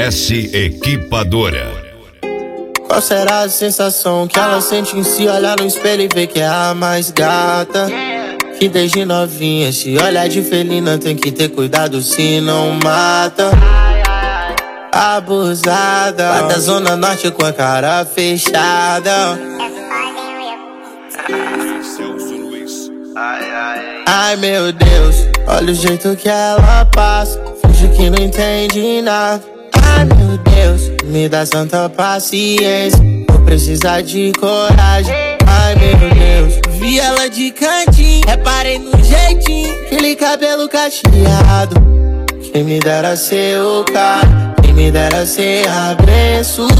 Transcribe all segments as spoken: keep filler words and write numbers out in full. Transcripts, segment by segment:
S Equipadora. Qual será a sensação que ela sente em se olhar no espelho e ver que é a mais gata? Que desde novinha se olha de felina, tem que ter cuidado se não mata. Abusada, lá da zona norte com a cara fechada. Ai meu Deus, olha o jeito que ela passa, finge que não entende nada. Ai meu Deus, me dá santa paciência, vou precisar de coragem. Ai meu Deus, vi ela de cantinho, reparei no jeitinho, aquele cabelo cacheado. Quem me dera ser o cara, quem me dera ser abençoado.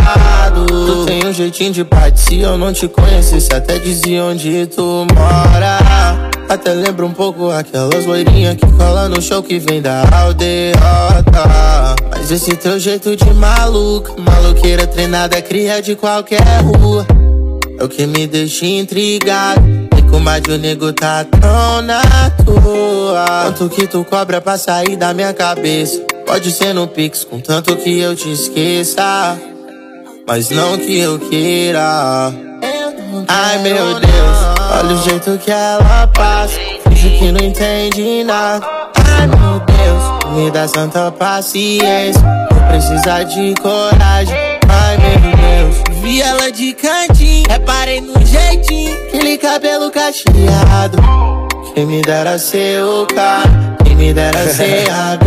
Tu tem um jeitinho de parte, se eu não te conhecesse até dizia onde tu mora. Até lembra um pouco aquelas loirinhas que cola no show que vem da aldeota. Mas esse teu jeito de maluca, maloqueira treinada, cria de qualquer rua, é o que me deixa intrigado. E como a de o nego tá tão na tua. Quanto que tu cobra pra sair da minha cabeça? Pode ser no Pix, contanto que eu te esqueça, mas não que eu queira. Ai meu Deus, olha o jeito que ela passa, finge que não entende nada. Ai meu Deus, me dá santa paciência, vou precisar de coragem. Ai meu Deus, vi ela de cantinho, reparei no jeitinho, aquele cabelo cacheado. Quem me dera ser o cara, quem me dera ser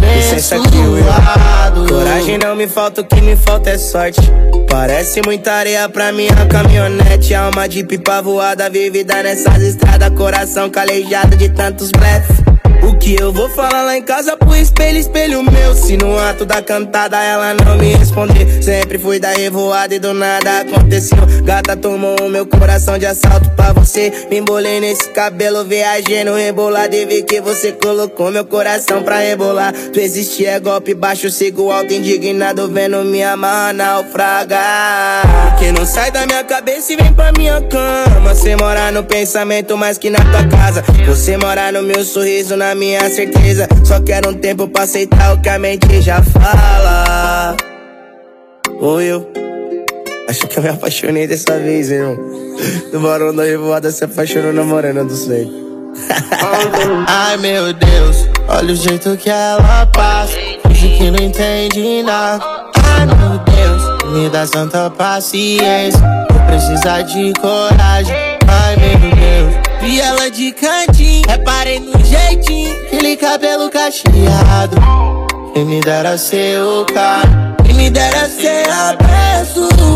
abençoado. Coragem não me falta, o que me falta é sorte. Parece muita areia pra minha caminhonete, alma de pipa voada, vivida nessas estradas, coração calejado de tantos blefs. O que eu vou falar lá em casa pro espelho, espelho meu? Se no ato da cantada ela não me responder, sempre fui da revoada e do nada aconteceu. Gata tomou o meu coração de assalto pra você. Me embolei nesse cabelo, viajei no rebolado e vi que você colocou meu coração pra rebolar. Tu existe é golpe baixo, sigo alto indignado, vendo minha amarra naufragar. Que não sai da minha cabeça e vem pra minha cama. Você mora no pensamento mais que na tua casa, você mora no meu sorriso, na minha certeza. Só quero um tempo pra aceitar o que a mente já fala. Ou eu acho que eu me apaixonei dessa vez, irmão. Do Barão da Revoada se apaixonou na Morena do Centro. Ai meu Deus, olha o jeito que ela passa, finge que não entende nada. Ai meu Deus, me dá santa paciência, vou precisar de coragem. Ai meu Deus, vi ela de cantinho, reparei no jeitinho, aquele cabelo cacheado. Quem me dera ser o cara, quem me dera ser abençoado.